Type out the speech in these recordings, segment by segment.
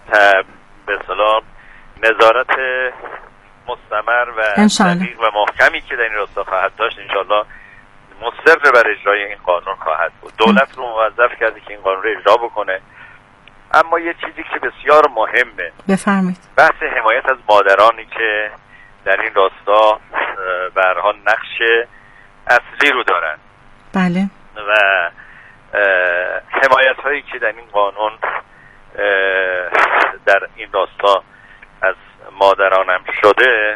به اصطلاح نظارت مستمر و دقیق و محکمی که در این راستا خواهد داشت، انشالله مصر بر اجرای این قانون خواهد بود. دولت رو موظف کرده که این قانون رو اجرا بکنه. اما یه چیزی که بسیار مهمه، بفرمایید، بحث حمایت از مادرانی که در این راستا به هر حال نقش اصلی رو دارن. بله. و حمایت هایی که در این قانون در این راستا از مادرانم شده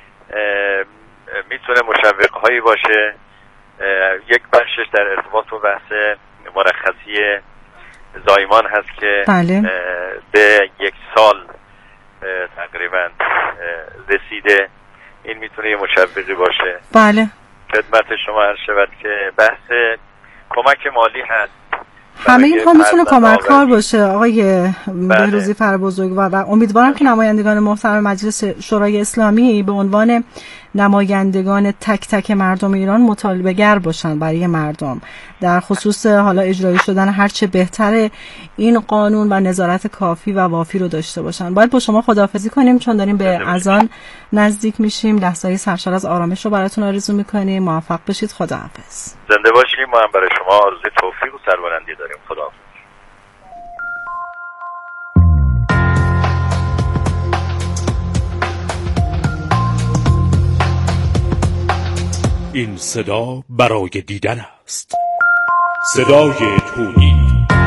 میتونه مشوق هایی باشه. یک بخشش در ارتباط با بحث مرخصی زایمان هست که بله. به 1 سال تقریبا رسیده. این میتونه یه مشوقی باشه. بله. خدمت شما عرض شود که بحث کمک مالی هست. همه اینها میتونه کمک‌کار باشه آقای بهروزی فربزرگ و امیدوارم که نمایندگان محترم مجلس شورای اسلامی به عنوان نمایندگان تک تک مردم ایران مطالبه‌گر باشن برای مردم در خصوص حالا اجرایی شدن هرچه بهتر این قانون و نظارت کافی و وافی رو داشته باشن. باید با شما خداحافظی کنیم چون داریم به اذان نزدیک میشیم. لحظه‌ای سرشار از آرامش رو براتون آرزو میکنیم. موفق باشید. خداحافظ. زنده باشیم. ما هم برای شما آرزوی توفیق و سربلندی داریم. خداحافظ. این صدا برای دیدن است. صدای تولید.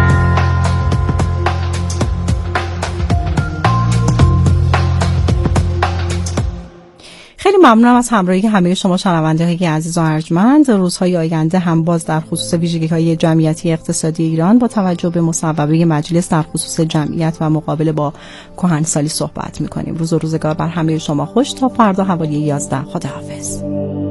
خیلی ممنونم از همراهی همه شما شنونده‌های عزیز و ارجمند. روزهای آینده هم باز در خصوص ویژگی‌های جمعیتی اقتصادی ایران با توجه به مصوبه مجلس در خصوص جمعیت و مقابله با کهنسالی صحبت می‌کنیم. روز و روزگار بر همه شما خوش. تا فردا حوالی 11. خداحافظ.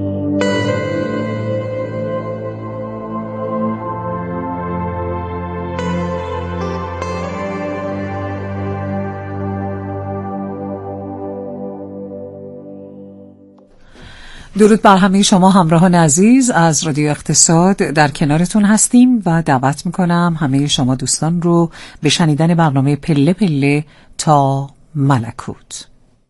درود بر همه شما همراهان عزیز از رادیو اقتصاد. در کنارتون هستیم و دعوت میکنم همه شما دوستان رو به شنیدن برنامه پله پله تا ملکوت.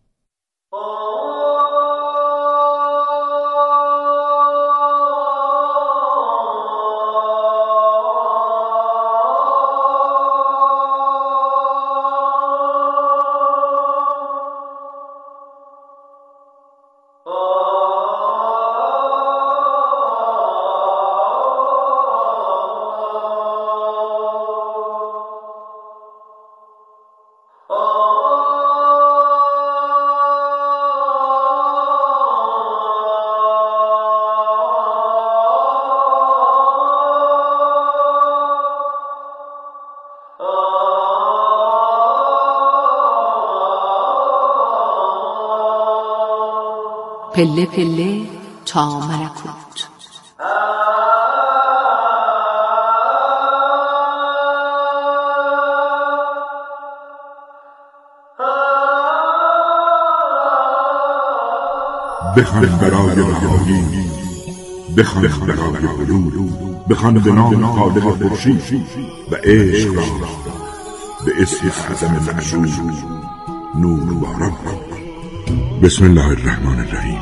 پله پله تا ملکوت. بخوان برای رهایی، بخوان برای علوم، بخوان به نام خالق خورشید و عشق را به اسم اعظم معشوق نور باران. بسم الله الرحمن الرحیم.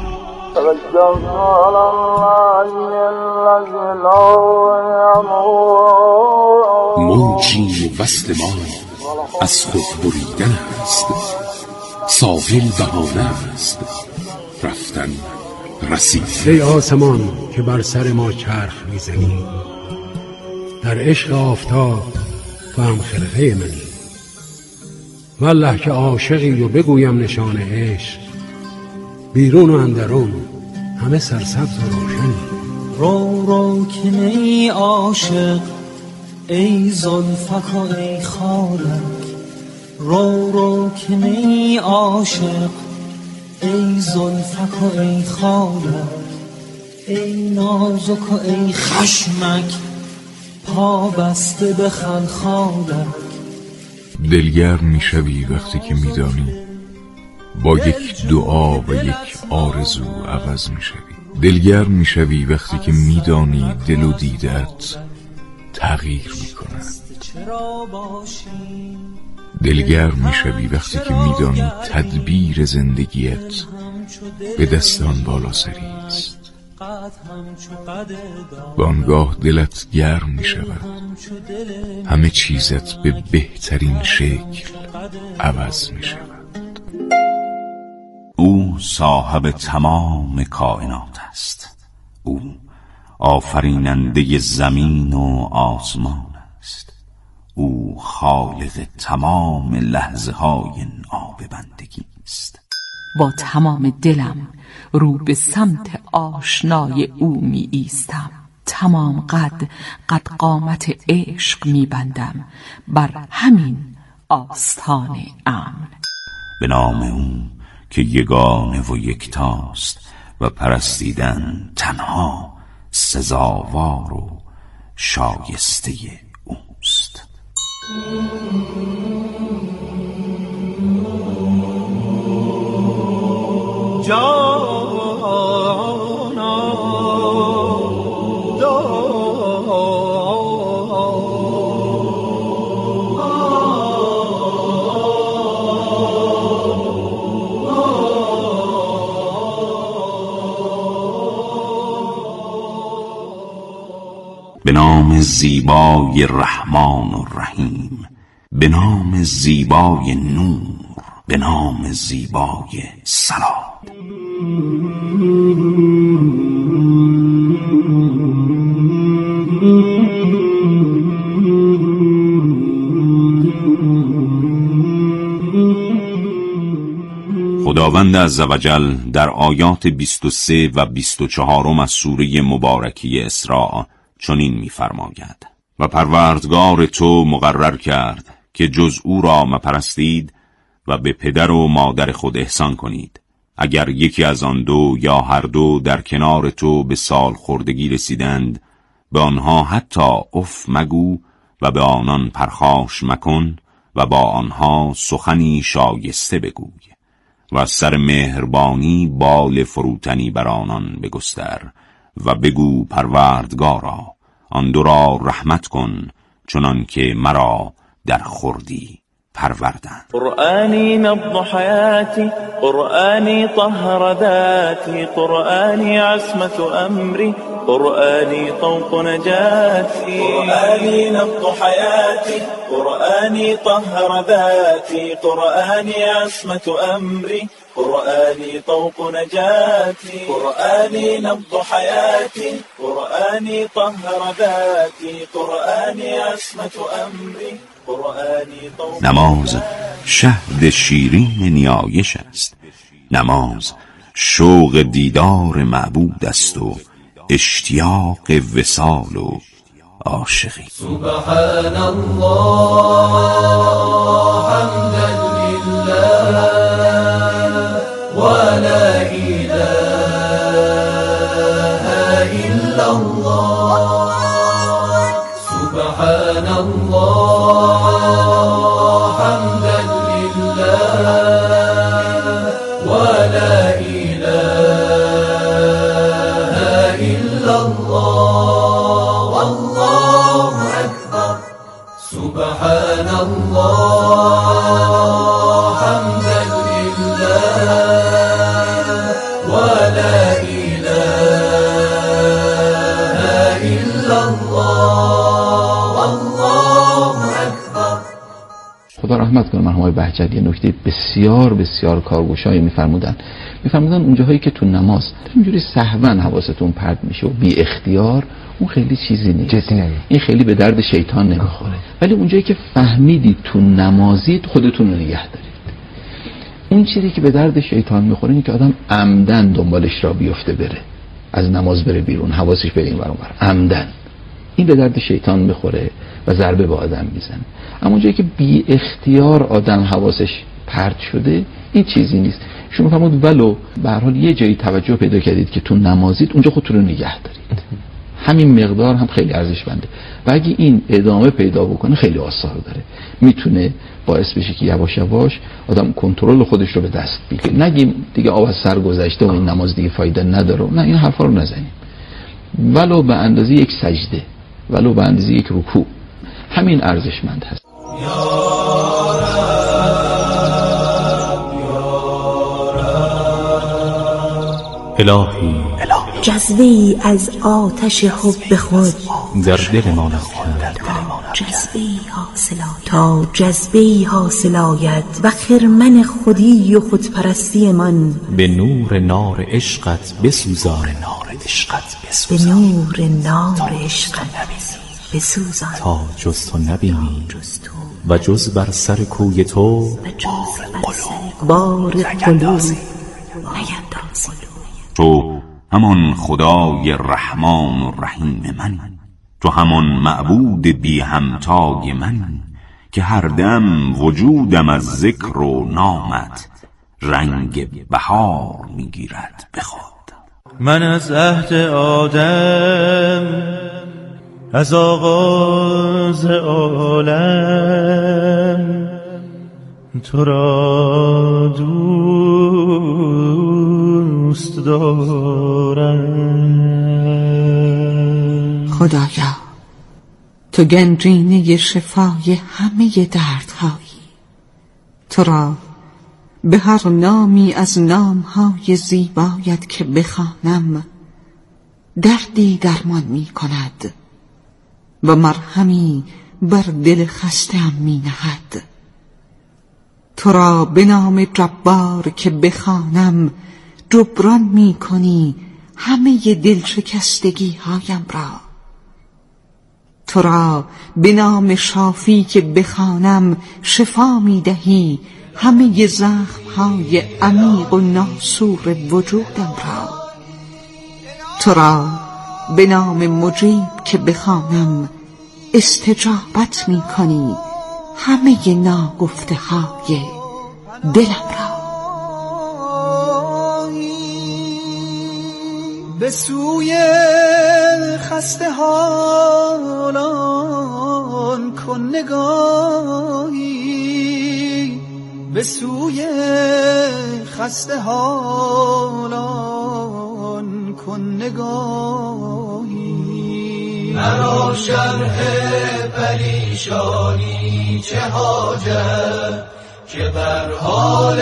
موجی وصل ما از خود بریدن است، ساحل بهانه است، رفتن رسید. ای آسمان که بر سر ما چرخ میزنی، در عشق آفتاب تو هم خرقه منی. والله که عاشقی و بگویم نشان عشق، بیرون و اندرون همه سرسبز و روشنی. رو رو که نی عاشق ای زلفک و ای خالک، رو رو که نی عاشق ای زلفک و ای خالک، ای نازک و ای خشمک پا بسته بخند خالک. دلگرم میشوی وقتی که میدانی با یک دعا و یک آرزو عوض میشوی. دلگرم میشوی وقتی که میدانی دل و دیدت تغییر میکنند. چرا باشی دلگرم میشوی وقتی که میدانی تدبیر زندگیت به دستان بالا سری است. و آنگاه دلت گرم میشود، همه چیزت به بهترین شکل عوض میشود. او صاحب تمام کائنات است. او آفریننده زمین و آسمان است. او خالق تمام لحظه های آب بندگی است. با تمام دلم رو به سمت آشنای او می ایستم. تمام قد قامت عشق می بندم بر همین آستان امن. به نام او که یگانه و یکتاست و پرستیدن تنها سزاوار و شایسته اوست. به نام زیبای رحمان و رحیم، به نام زیبای نور، به نام زیبای سلام. خداوند عزوجل در آیات 23 و 24 از سوره مبارکه اسراء چنین می‌فرماید: و پروردگار تو مقرر کرد که جز او را مپرستید و به پدر و مادر خود احسان کنید. اگر یکی از آن دو یا هر دو در کنار تو به سال خردگی رسیدند، به آنها حتی اف مگو و به آنان پرخاش مکن و با آنها سخنی شایسته بگوی و از سر مهربانی بال فروتنی بر آنان بگستر و بگو پروردگارا آن دو را رحمت کن چنان که مرا در خردی پروردند. قرآنی نبض حیاتی، قرآنی طهر ذاتی، قرآنی عصمت امری، قرآنی طوق نجاتی. قرآنی نبض حیاتی، قرآنی طهر ذاتی، قرآنی عصمت امری، قرآني طوق نجاتي، قرآني نبض حياتي، قرآني طهر ذاتي، قرآني عصمة أمري، قرآني طوق. نماز شهد شیرین نیایش است. نماز شوق دیدار معبود است و اشتیاق وصال و عاشقی. سبحان الله حمدا لله ولا إله إلا الله. سبحان الله حمدا لله ولا إله إلا الله والله أكبر. سبحان الله حمدا لله ولا إله إلا الله والله أكبر. خدا رحمت کنه مرحوم بهجت یه نکته بسیار بسیار کارگوشایی میفرمودن اونجاهایی که تو نماز اینجوری سهوا حواستون پرت میشه و بی اختیار، اون خیلی چیزی نیست، این خیلی به درد شیطان نمیخوره. ولی اونجایی که فهمیدید تو نمازید خودتون رو نگه دارید. اون چیزی که به درد شیطان میخوره اینه که آدم عمدن دنبالش را بیفته، بره از نماز بره بیرون، حواسش بره این ور اون ور، عمدن. این به درد شیطان میخوره و ضربه به آدم میزنه. اما اونجایی که بی اختیار آدم حواسش پرت شده این چیزی نیست. شما فرمود ولو به هر حال یه جایی توجه پیدا کردید که تو نمازید، اونجا خودتون رو نگه دارید. همین مقدار هم خیلی ارزشمنده و اگه این ادامه پیدا بکنه خیلی آثار داره، میتونه باعث بشه که یواش یواش آدم کنترل خودش رو به دست بگیره. نگیم دیگه آب از سر گذشته و این نماز دیگه فایده نداره، نه، این حرفا رو نزنیم. ولو به اندازه یک سجده، ولو به اندازه یک رکوع، همین ارزشمند هست. الهی جذبه‌ای از آتش حب خود در دل ما افکن، تا جذبه‌ای حاصل آید و خرمن خودی و خودپرستی من به نور نار عشقت بسوزان، به نور نار عشقت بسوزان، تا جز تو نبینی و جز بر سر کوی تو بار قلوب نیندازی. تو همان خدای رحمان و رحیم من، تو همان معبود بی همتای من، که هر دم وجودم از ذکر و نامت رنگ بهار میگیرد به خود. من از عهد آدم، از آغاز عالم، تو را دوست دارم. خدایا تو گنجینه شفای همه دردهایی، تو را به هر نامی از نامهای زیبایت که بخوانم دردی درمان می کند و مرهمی بر دل خسته‌ام می نهد. تو را به نام جبار که بخوانم جبران می کنی همه دل شکستگی هایم را. تو را به نام شافی که بخوانم شفا می دهی همه زخم‌های عمیق و ناسور وجودم را. تو را به نام مجیب که بخوانم استجابت می کنی همه ناگفته های دلم را. به سوی خسته حالان کن نگاهی، به سوی خسته حالان کن نگاهی. مرا شرح پریشانی چه حاجت، که بر حال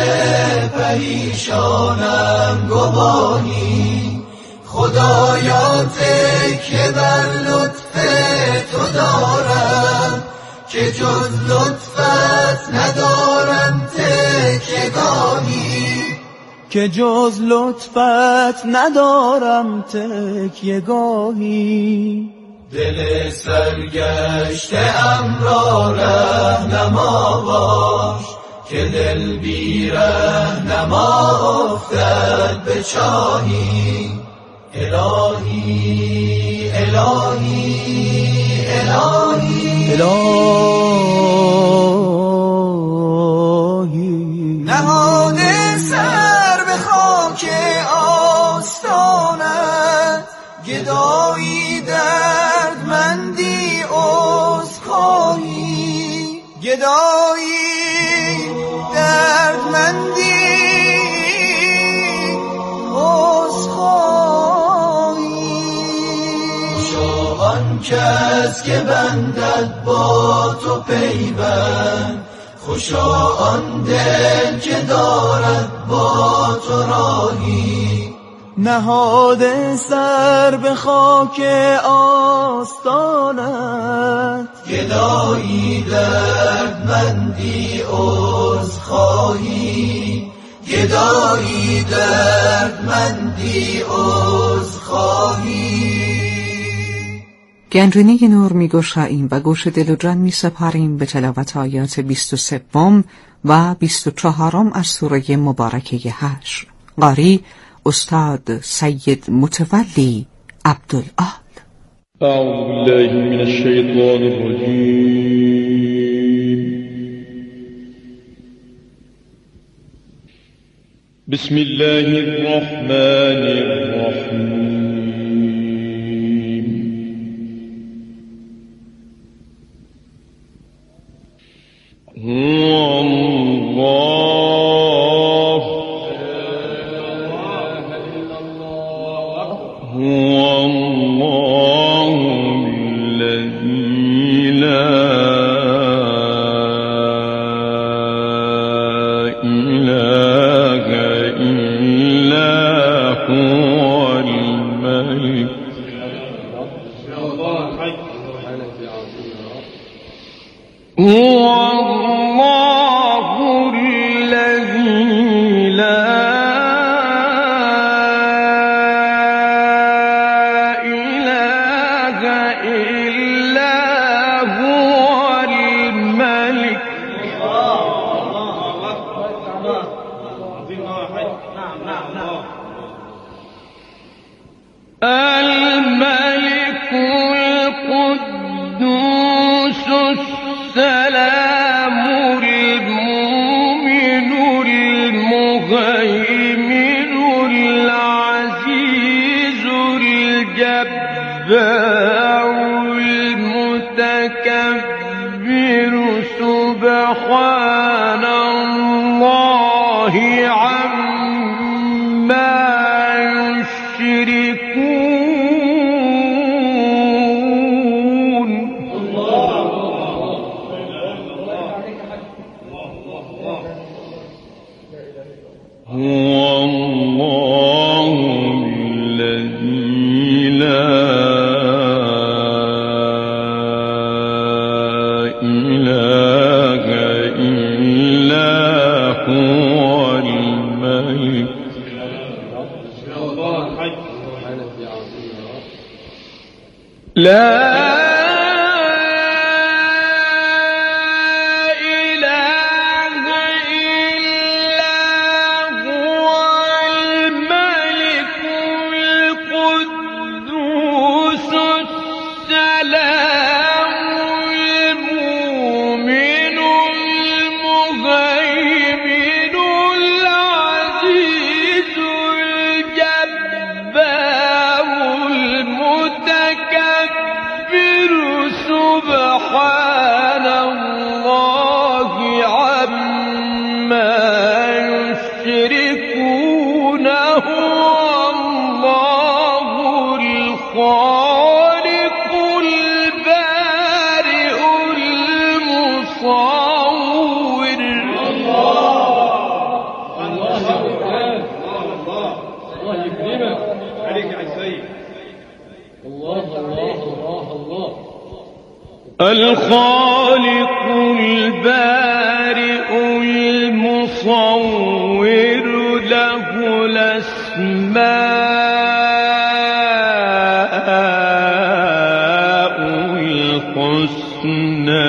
پریشانم گواهی. خدایا تکیه بر لطف تو دارم، که جز لطفت ندارم تکیه‌گاهی، که جز لطفت ندارم تکیه‌گاهی. دل سرگشته ام را رهنما باش، که دل بی رهنما افتد به چاهی. الهی الهی الهی الهی نهاده سر به خاک آستانت، گدایی دردمندی عذرخواهی، گدایی دردمندی کس که بندد با تو پیوند، خوشا آن دل که دارد با تو راهی. نهاده سر به خاک آستانت، گدایی دردمندی عذرخواهی، گدایی دردمندی عذرخواهی. گنجینه نور می گشاییم و گوش دل و جان می سپاریم به تلاوت آیات 23 و 24 از سوره مبارکه حشر. قاری استاد سید متولی عبدالعال. اعوذ بالله من الشیطان الرجیم. بسم الله الرحمن الرحیم. إله إلا هو الخالق البارئ المصور له الأسماء الحسنى.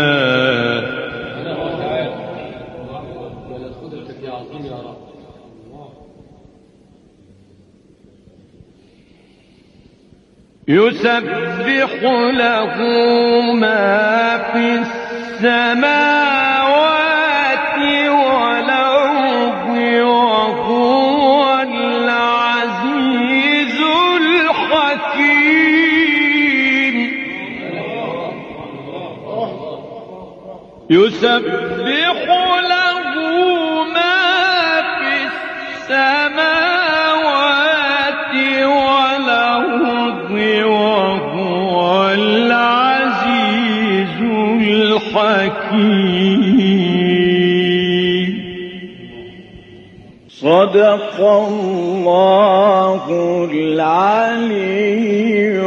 يسبح له ما في السماوات والأرض وهو العزيز الحكيم. يسبح له ما في السماوات والأرض وهو العزيز الحكيم. صدق الله العلي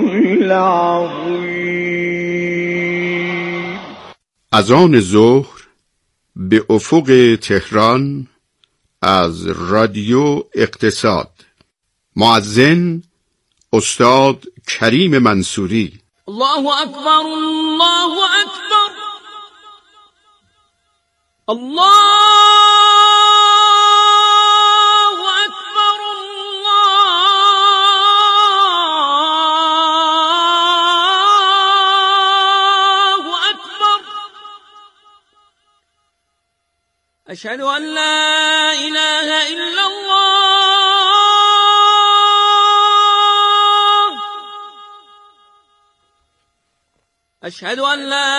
العظيم. اذان ظهر به افق تهران از رادیو اقتصاد. مؤذن استاد کریم منصوری. الله اکبر، الله اکبر، الله اکبر، الله اکبر. اشهد ان لا اله الا الله، اشهد ان لا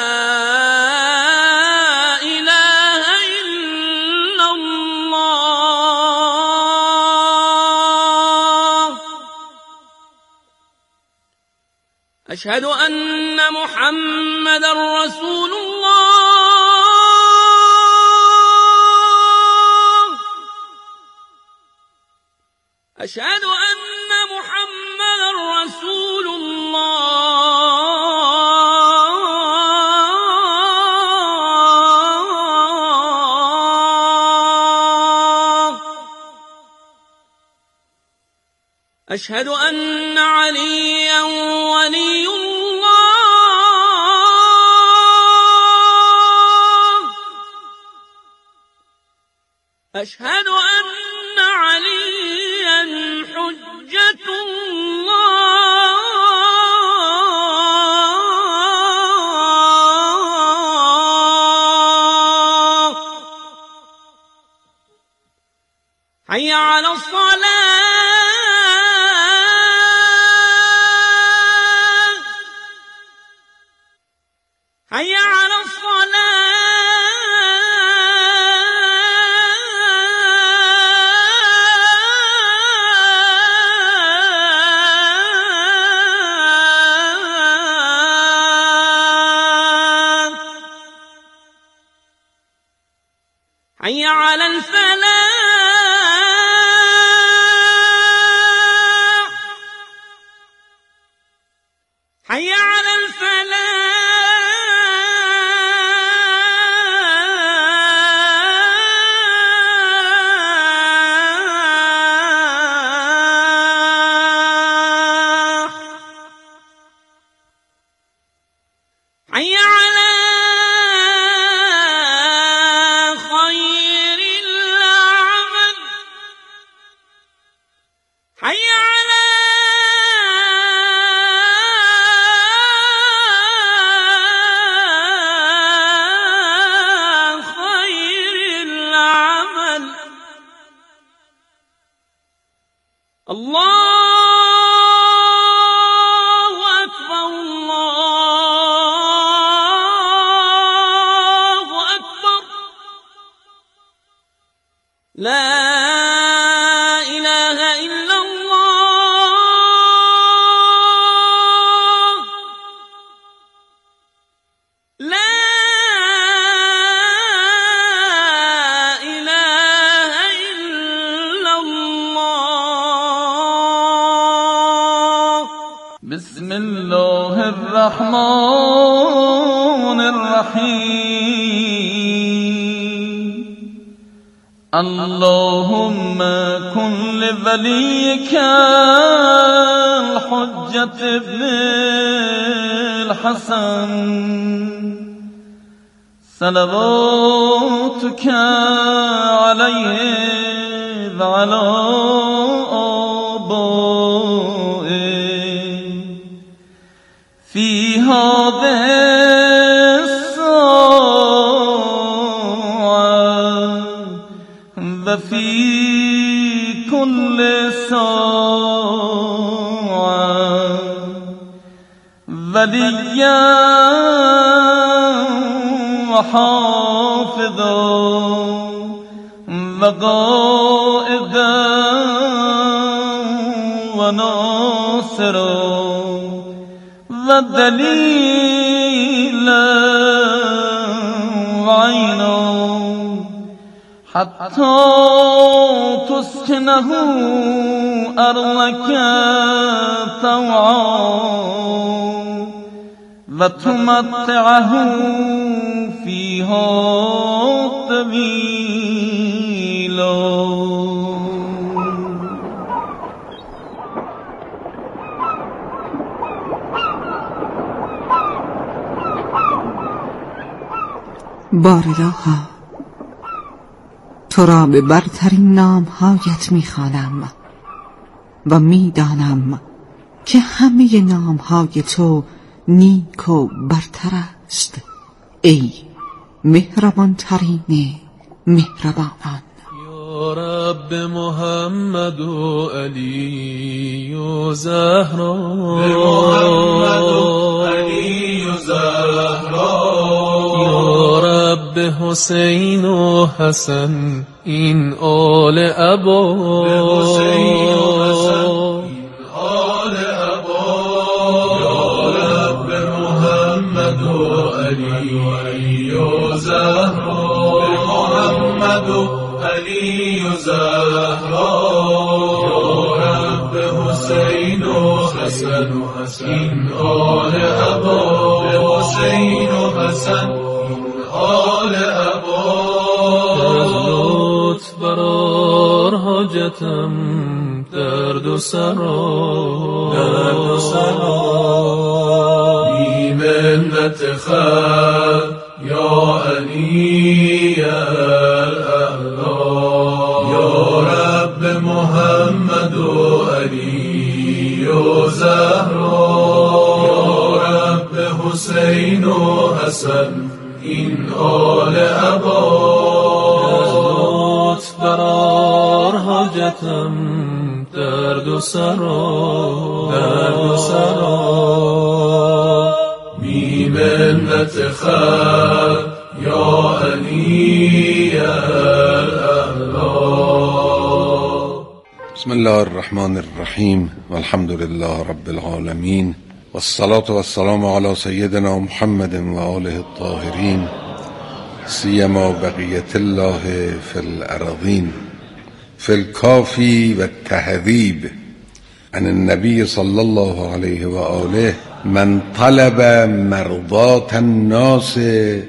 اله الا الله، اشهد ان محمدا رسول الله، اشهد ان محمدا رسول الله، اشهد ان عليا ولي الله، اشهد ان عليا حجة الله. حي على الصلاة، حي على الصلاة. حي على الفلاح حي على الفلاح حي على خير العمل حي على خير العمل الله أكبر الله أكبر لا إله إلا الله لا إله إلا الله بسم الله الرحمن الرحيم اللهم كن لوليك الحجة ابن الحسن صلواتك عليه وعلى آبائه في هذه الساعة وفي كل ساعة وليا وحافظا وقائدا وناصرا ودليلا وعينا حتى تسكنه أرضك طوعا وتمتعه فيها طويلا. بارالها تو را به برترین نامهایت میخوانم و میدانم که همه نامهای تو نیک و برتر است ای مهربان ترین مهربانان. یا رب محمد و علی و زهرا یا رب حسین و حسن این آل ابا یا رب محمد و علی و زهرا محمد و علی و زهرا یا رب حسین و حسن این آل ابا حسین و حسن این آل ابا از لطف برار حاجتم درد و سرا بی منت خلق یا علی الاعلا یا رب محمد و علی و زهرا یا رب حسین و حسن این آل ابا از لطف برار حاجتم درد و سرا بی منت خلق یا علی الاعلا. بسم الله الرحمن الرحیم والحمد لله رب العالمین والصلاة والسلام على سیدنا محمد و آله الطاهرین سیما بقیت الله فی الارضین فی الکافی و التهذیب عن النبی صلی الله علیه و آله من طلب مرضات الناس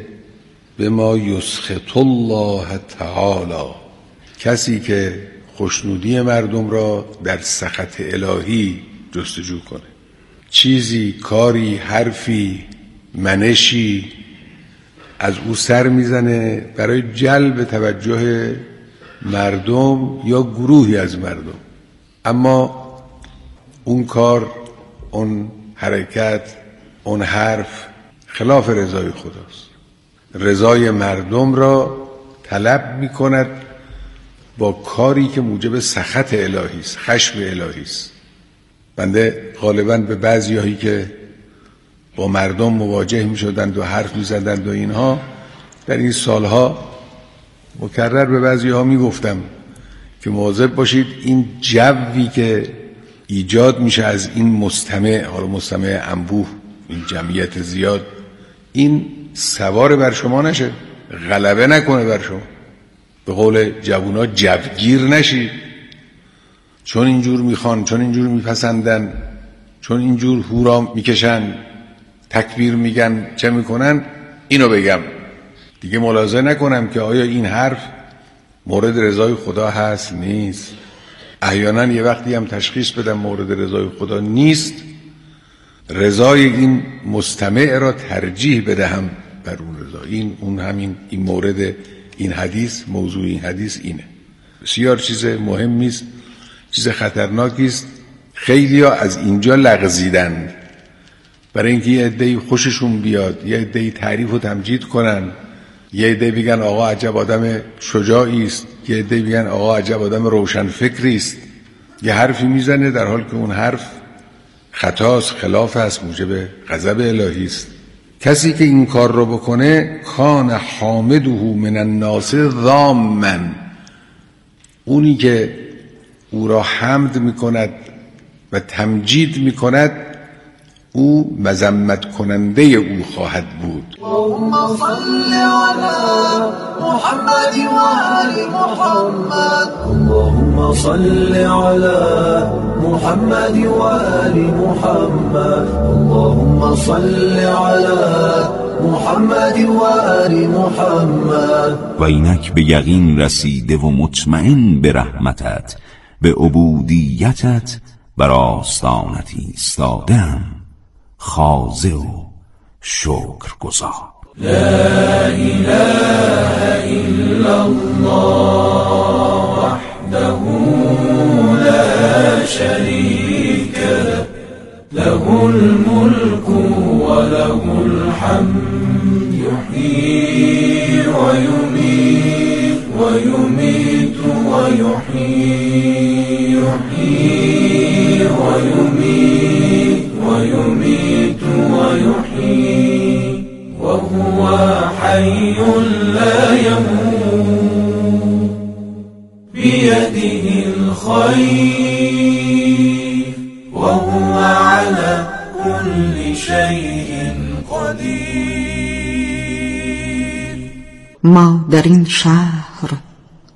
بما یسخط الله تعالی، کسی که خوشنودی مردم را در سخط الهی جستجو کنه، چیزی، کاری، حرفی، منشی از او سر میزنه برای جلب توجه مردم یا گروهی از مردم، اما اون کار، اون حرکت، اون حرف خلاف رضای خداست، رضای مردم را طلب میکند با کاری که موجب سخط الهی است، خشم الهی است. بنده غالباً به بعضیایی که با مردم مواجه میشدند و حرف میزدند و اینها، در این سالها مکرر به بعضیها میگفتم که مواظب باشید این جوی که ایجاد میشه از این مستمع، حالا مستمع انبوه، این جمعیت زیاد، این سوار بر شما نشه، غلبه نکنه بر شما. به قول جوونا جوگیر نشید، چون اینجور میخوان، چون اینجور میپسندن، چون اینجور هورا میکشن، تکبیر میگن، چه میکنن، اینو بگم دیگه ملاحظه نکنم که آیا این حرف مورد رضای خدا هست نیست. احیانا یه وقتی هم تشخیص بدم مورد رضای خدا نیست، رضای این مستمع را ترجیح بدهم بر اون رضا. اون همین این مورد این حدیث، موضوع این حدیث اینه. بسیار چیز مهمی است، چیز خطرناکی است. خیلی‌ها از اینجا لغزیدند برای اینکه یه عده‌ای خوششون بیاد، یه عده‌ای تعریف و تمجید کنن، یه عده‌ای بگن آقا عجب آدم شجاعی است، یه عده‌ای بگن آقا عجب آدم روشن فکری است. یه حرفی میزنه در حالی که اون حرف خطاست، خلاف است، موجب غضب الهی است. کسی که این کار رو بکنه کان حامده من الناس ضامًا، اونی که او را حمد میکند و تمجید میکند او مذمت کننده او خواهد بود. اللهم صل علی محمد و آل محمد، اللهم صل علی محمد و آل محمد، اللهم صل علی محمد و آل محمد. و اینک به یقین رسیده و مطمئن به رحمتت، به عبودیتت بر آستانت ایستادم، خاضع و شکرگزار. لا اله الا الله وحده لا شريك له، له الملك وله الحمد، يحيي ويميت ويميت ويحيي، يحيي ويميت ويميت ويحيي، وهو حي لا يموت، بيده الخير، وهو على كل شيء قدير. ما در این شهر